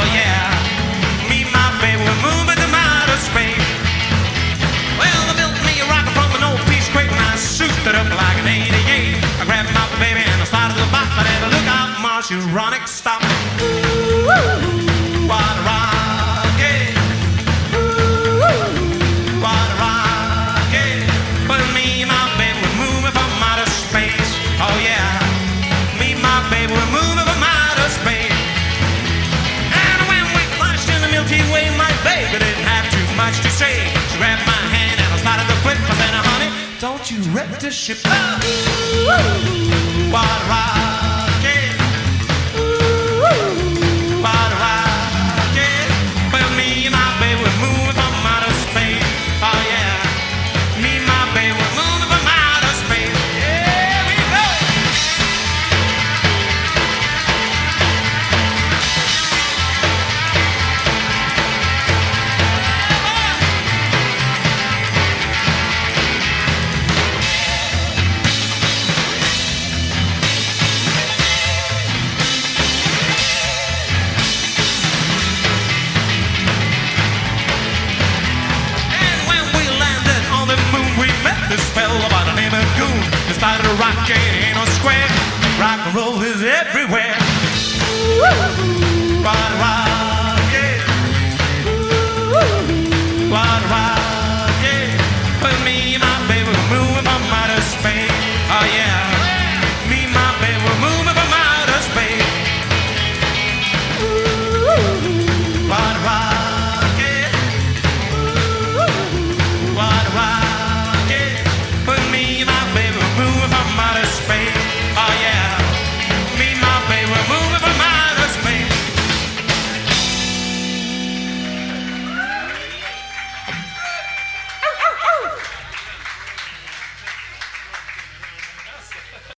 Oh yeah, me and my baby were moving to outer space. Well, they built me a rocket from an old piece of crate, and I souped it up like an 88. I grabbed my baby and I started to bop, but had to look out, Marsh, ironic stop. Ooh, what a rocket! Ooh, what a rocket! Well, me and my baby were moving from outer space. Oh yeah, me and my baby were moving from outer space. And when we flashed in the Milky Way, my baby didn't have too much to say. She grabbed my hand and I started to flip. I said, honey, don't you wreck this ship. Ooh, what a rocket!